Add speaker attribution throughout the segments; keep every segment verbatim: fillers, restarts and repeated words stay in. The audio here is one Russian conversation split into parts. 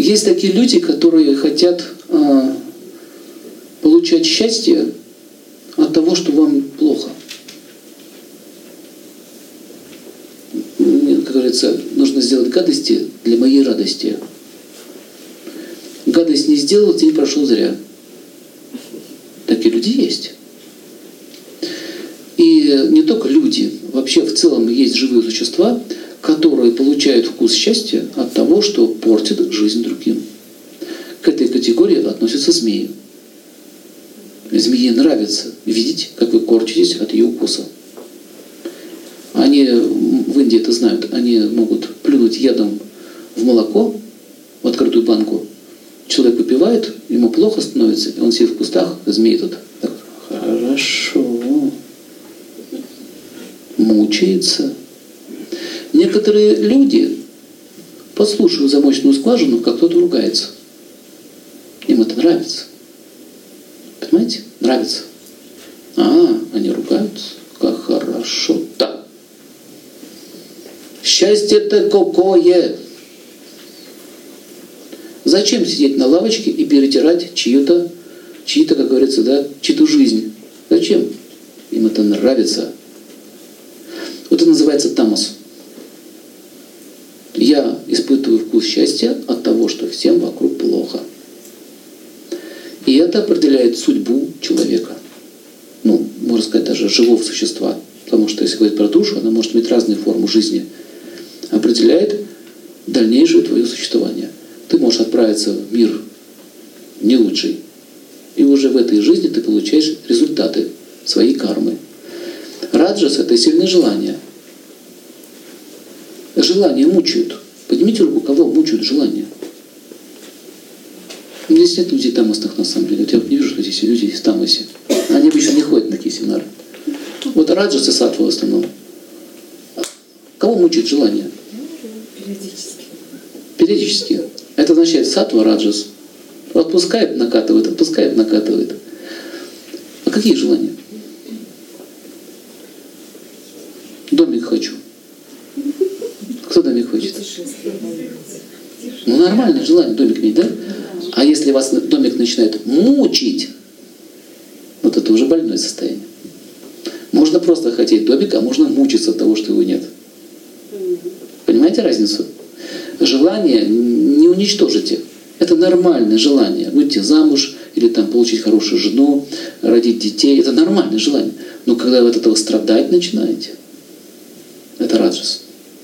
Speaker 1: Есть такие люди, которые хотят а, получать счастье от того, что вам плохо. Как говорится, нужно сделать гадости для моей радости. Гадость не сделал, день прошел зря. Такие люди есть. И не только люди, вообще в целом есть живые существа, которые получают вкус счастья от того, что портит жизнь другим. К этой категории относятся змеи. Змее нравится видеть, как вы корчитесь от ее укуса. Они в Индии это знают, они могут плюнуть ядом в молоко, в открытую банку. Человек выпивает, ему плохо становится, и он сидит в кустах, змеи тут. Так, хорошо. Мучается. Некоторые люди послушают замочную скважину, как кто-то ругается. Им это нравится. Понимаете? Нравится. А, они ругаются. Как хорошо. Так. Счастье-то какое! Зачем сидеть на лавочке и перетирать чью-то, чьи-то, как говорится, да, чью-то жизнь? Зачем? Им это нравится. Вот это называется тамос. Я испытываю вкус счастья от того, что всем вокруг плохо. И это определяет судьбу человека. Ну, можно сказать, даже живого существа. Потому что, если говорить про душу, она может иметь разные формы жизни. Определяет дальнейшее твое существование. Ты можешь отправиться в мир не лучший. И уже в этой жизни ты получаешь результаты своей кармы. Раджас – это сильное желание. Желания мучают. Поднимите руку, кого мучают желания. Здесь нет людей тамосных, на самом деле. Вот я не вижу, что здесь люди в тамосе. Они обычно не ходят на такие семинары. Вот раджас и саттва в основном. Кого мучают желания?
Speaker 2: Периодически.
Speaker 1: Периодически. Это означает саттва, раджас. Отпускает, накатывает, отпускает, накатывает. А какие желания? Домик хочу. Кто домик хочет? Ну, нормальное желание домик иметь, да? А если вас домик начинает мучить, вот это уже больное состояние. Можно просто хотеть домик, а можно мучиться от того, что его нет. Понимаете разницу? Желание не уничтожите. Это нормальное желание. Выйти замуж или там получить хорошую жену, родить детей. Это нормальное желание. Но когда вы от этого страдать начинаете, это раджас.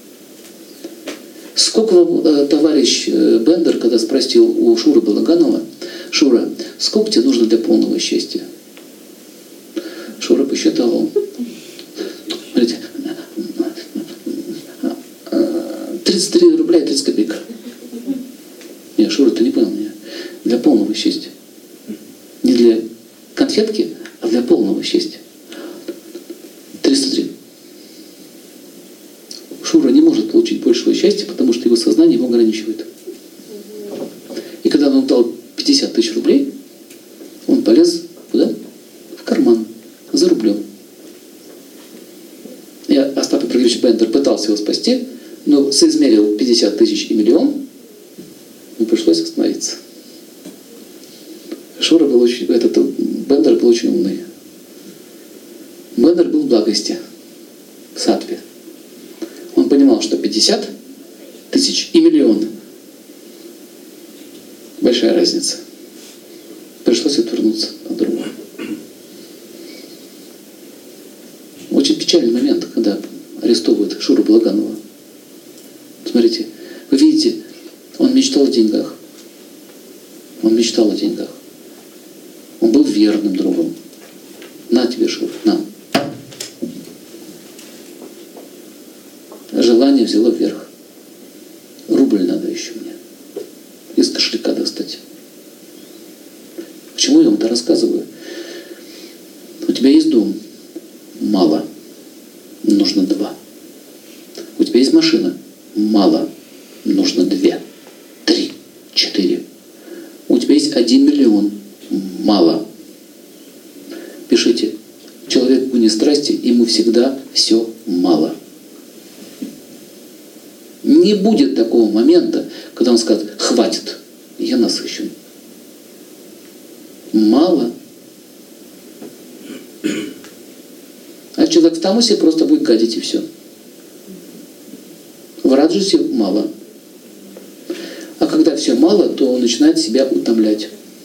Speaker 1: Сколько вам, э, товарищ э, Бендер, когда спросил у Шуры Балаганова: Шура, сколько тебе нужно для полного счастья? Шура посчитал. Смотрите, тридцать три рубля и тридцать копеек. Нет, Шура, ты не понял меня. Для полного счастья. Не для конфетки, а для полного счастья. триста три. Шура не может получить большего счастья, потому что его сознание его ограничивает. И когда он дал пятьдесят тысяч рублей, он полез куда? В карман. За рублем. Я, Остап Ибрагимович Бендер, пытался его спасти, но соизмерил пятьдесят тысяч и миллион, ему пришлось остановиться. Шура был очень, этот Бендер был очень умный. Бендер был в благости, в саттве. Он понимал, что пятьдесят тысяч и миллион – большая разница. Пришлось отвернуться от другого. Очень печальный момент, когда арестовывают Шуру Балаганова. Смотрите, вы видите, он мечтал о деньгах. Он мечтал о деньгах. Он был верным другом. На тебе, Шура, на. Желание взяло вверх. Рубль надо еще мне. Из кошелька достать. Почему я вам это рассказываю? У тебя есть дом? Мало. Нужно два. У тебя есть машина? Мало. Нужно две. Три. Четыре. У тебя есть один миллион? Мало. Пишите. Человек в гуне страсти, ему всегда все мало. Не будет такого момента, когда он скажет: хватит, я насыщен. Мало. А человек в тамасе просто будет гадить и все. В раджасе мало. А когда все мало, то он начинает себя утомлять.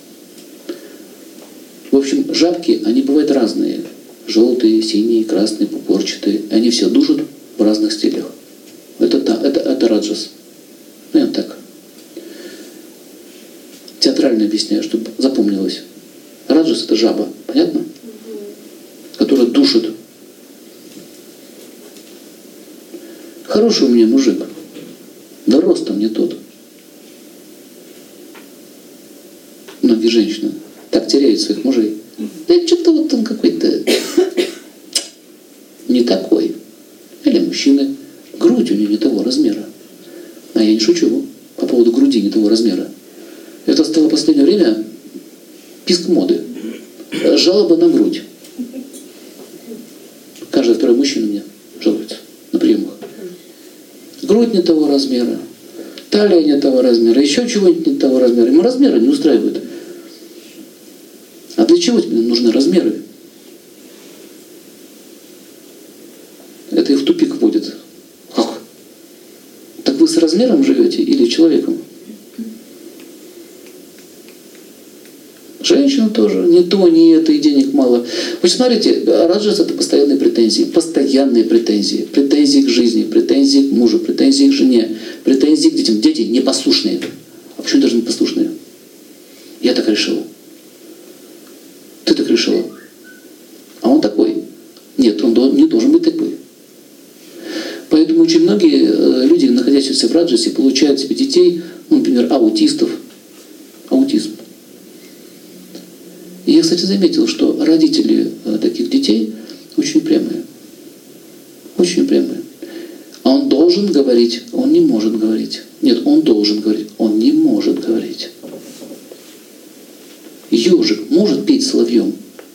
Speaker 1: В общем, жабки, они бывают разные. Желтые, синие, красные, пупорчатые. Они все душат в разных стилях. Это, это, это раджас. Ну, я так. Театрально объясняю, чтобы запомнилось. Раджас — это жаба. Понятно? Которая душит. Хороший у меня мужик. Да ростом не тот. Многие женщины так теряют своих мужей. Да что-то вот он какой-то не такой. Или мужчины. Грудь у него не того размера. А я не шучу по поводу груди не того размера. Это стало в последнее время писк моды. Жалоба на грудь. Каждый второй мужчина мне жалуется на приемах. Грудь не того размера, талия не того размера, еще чего-нибудь не того размера. Ему размеры не устраивают. А для чего тебе нужны размеры? Это их в тупик вводит. Как? Так вы с размером живете или человеком? Женщина тоже, не то, не это, и денег мало. Вы смотрите, раджас — это постоянные претензии. Постоянные претензии. Претензии к жизни, претензии к мужу, претензии к жене, претензии к детям. Дети непослушные. А почему даже непослушные? Я так решила. Ты так решила. А он такой. Нет, он не должен быть такой. Поэтому очень многие люди, находящиеся в раджасе, получают себе детей, ну, например, аутистов. Аутизм. И я, кстати, заметил, что родители таких детей очень прямые. Очень прямые. А он должен говорить, он не может говорить. Нет, он должен говорить, он не может говорить. Ежик может петь соловьем.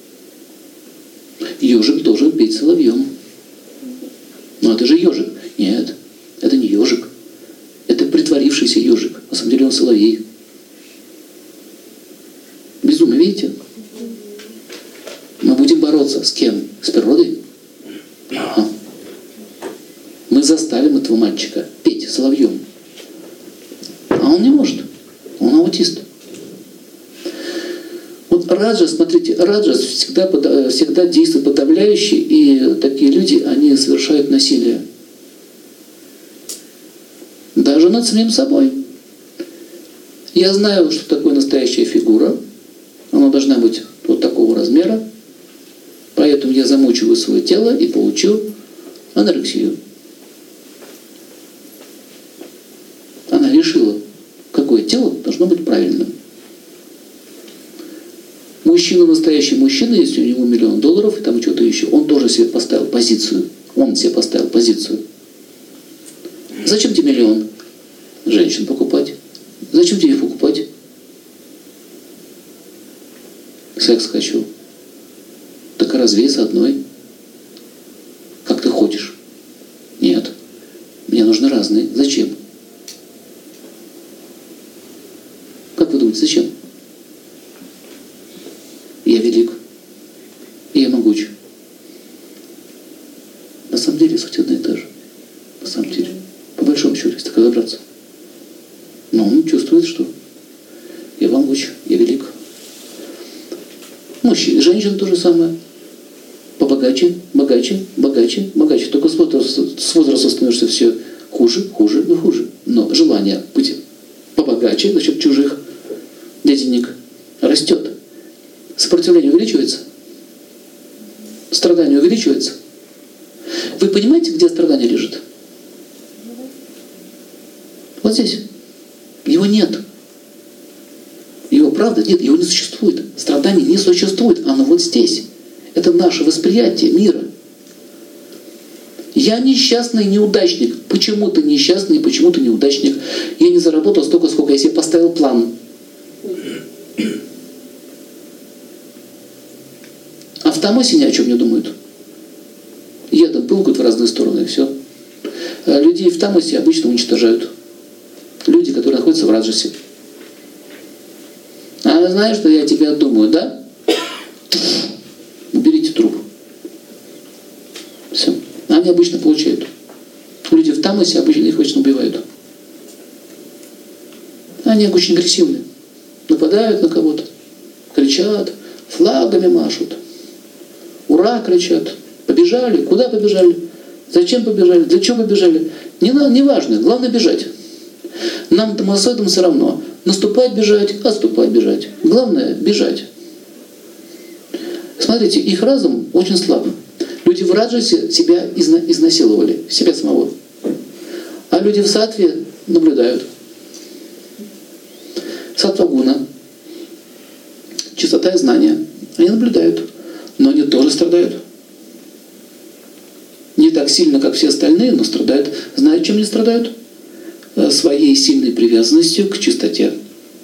Speaker 1: Ежик должен петь соловьем. Но это же ежик. Нет, это не ежик. Это притворившийся ежик. На самом деле он соловей. Безумие, видите? Мы будем бороться с кем? С природой? Ага. Мы заставим этого мальчика петь соловьем. А он не может. Он аутист. Вот раджас, смотрите, раджас всегда, всегда действует подавляюще, и такие люди, они совершают насилие. Даже над самим собой. Я знаю, что такое настоящая фигура. Она должна быть вот такого размера. Поэтому я замучиваю свое тело и получу анорексию. Она решила, какое тело должно быть правильным. Мужчина, настоящий мужчина, если у него миллион долларов и там что-то еще, он тоже себе поставил позицию. Он себе поставил позицию. Зачем тебе миллион женщин покупать? Зачем тебе их покупать? Секс хочу. Так развей с одной. Как ты хочешь? Нет. Мне нужны разные. Зачем? Как вы думаете, зачем? Я велик. И я могуч. На самом деле суть одна и та же. На самом деле. По большому счету, если так разобраться. Но он чувствует, что я могуч, я велик. Мужчина, женщина то же самое. Побогаче, богаче, богаче, богаче. Только с возрастом, с возрастом становишься все хуже, хуже и хуже. Но желание быть побогаче за счет чужих денег растет. Сопротивление увеличивается. Страдание увеличивается. Вы понимаете, где страдание лежит? Вот здесь. Его нет. Его правда нет, его не существует. Страдания не существует, оно вот здесь. Это наше восприятие мира. Я несчастный неудачник. Почему ты несчастный, почему ты неудачник? Я не заработал столько, сколько я себе поставил план. А в тамасе ни о чем не думают. Едут, пылкают в разные стороны, и все. Людей в тамасе обычно уничтожают. Люди, которые находятся в раджасе. Я знаю, что я тебя думаю, да? Уберите труп. Все. Они обычно получают. Люди в тамасе обычно их очень убивают. Они очень агрессивны. Нападают на кого-то, кричат, флагами машут. Ура кричат. Побежали. Куда побежали? Зачем побежали? Для чего побежали? Не, не важно. Главное бежать. Нам, тамасоидам, все равно. Наступать, бежать, отступать, бежать. Главное бежать. Смотрите, их разум очень слаб. Люди в раджасе себя изна изнасиловали, себя самого. А люди в саттве наблюдают. Саттва-гуна, чистота и знания. Они наблюдают, но они тоже страдают. Не так сильно, как все остальные, но страдают. Знаете, чем они страдают? Своей сильной привязанностью к чистоте.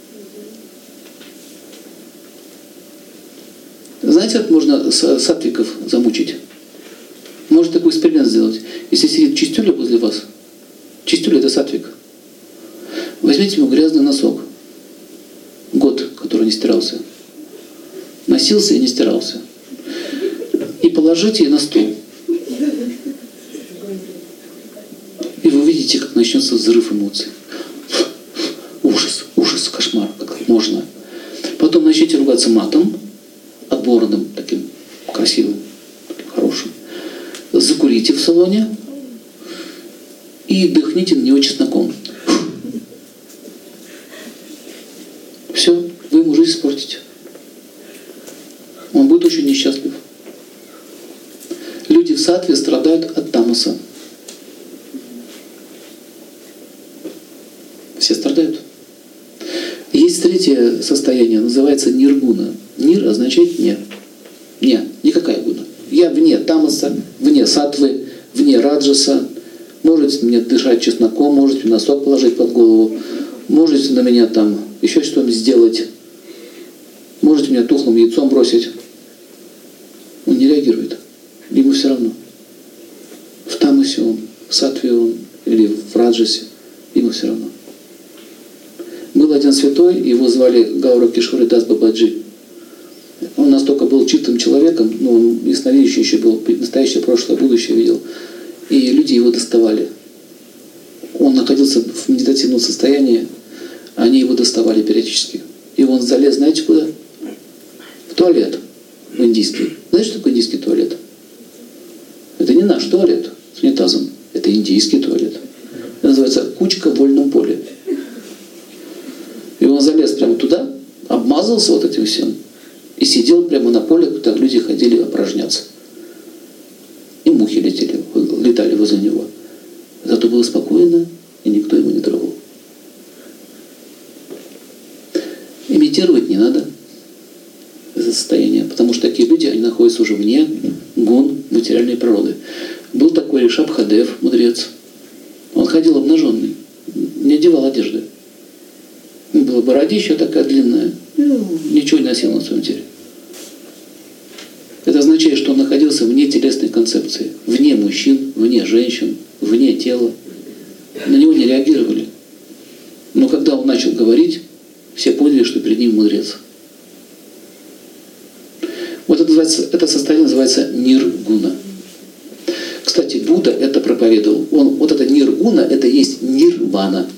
Speaker 1: Знаете, как можно саттвиков замучить? Может такой эксперимент сделать. Если сидит чистюля возле вас, чистюля — это саттвик. Возьмите ему грязный носок. Год, который не стирался. Носился и не стирался. И положите на стул. И вы увидите, как начнется взрыв эмоций. Ужас, ужас, кошмар, как можно. Потом начните ругаться матом, отборным, таким красивым, таким хорошим. Закурите в салоне и дыхните на него чесноком. Все, вы ему жизнь испортите. Он будет очень несчастлив. Люди в саттве страдают от тамаса. Все страдают. Есть третье состояние, называется ниргуна. Нир означает «не». Не, никакая гуна. Я вне тамаса, вне саттвы, вне раджаса. Можете мне дышать чесноком, можете носок положить под голову, можете на меня там еще что-нибудь сделать, можете меня тухлым яйцом бросить. Он не реагирует. Ему все равно. В тамасе он, в саттве он или в раджасе, ему все равно. Был один святой, его звали Гаура Кишори Дас Бабаджи. Он настолько был чистым человеком, ну, он ясновидящий еще был, настоящее, прошлое, будущее видел. И люди его доставали. Он находился в медитативном состоянии, они его доставали периодически. И он залез, знаете, куда? В туалет. В индийский. Знаете, что такое индийский туалет? Это не наш туалет с унитазом. Это индийский туалет. Это называется кучка в вольном поле. И он залез прямо туда, обмазался вот этим всем и сидел прямо на поле, куда люди ходили опорожняться. И мухи летели, летали возле него. Зато было спокойно, и никто его не трогал. Имитировать не надо это состояние, потому что такие люди, они находятся уже вне гун материальной природы. Был такой Ришабхадев, мудрец. Он ходил обнаженный, не одевал одежды. Была бородища такая длинная, ничего не носил на своем теле. Это означает, что он находился вне телесной концепции, вне мужчин, вне женщин, вне тела. На него не реагировали. Но когда он начал говорить, все поняли, что перед ним мудрец. Вот это, называется, это состояние называется ниргуна. Кстати, Будда это проповедовал. Он, вот это ниргуна, это есть нирвана.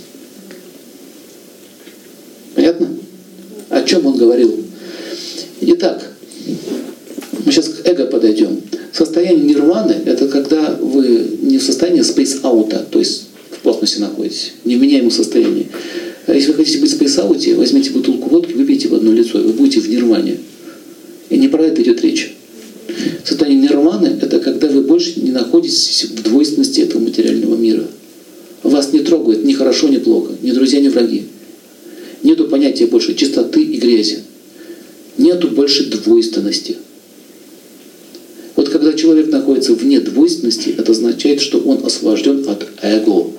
Speaker 1: Понятно? О чем он говорил? Итак, мы сейчас к эго подойдем. Состояние нирваны – это когда вы не в состоянии спейс-аута, то есть в космосе находитесь, не в меняемом состоянии. А если вы хотите быть в спейс-ауте, возьмите бутылку водки, выпейте в одно лицо, и вы будете в нирване. И не про это идет речь. Состояние нирваны – это когда вы больше не находитесь в двойственности этого материального мира. Вас не трогает ни хорошо, ни плохо, ни друзья, ни враги. Нету понятия больше чистоты и грязи. Нету больше двойственности. Вот когда человек находится вне двойственности, это означает, что он освобожден от эго.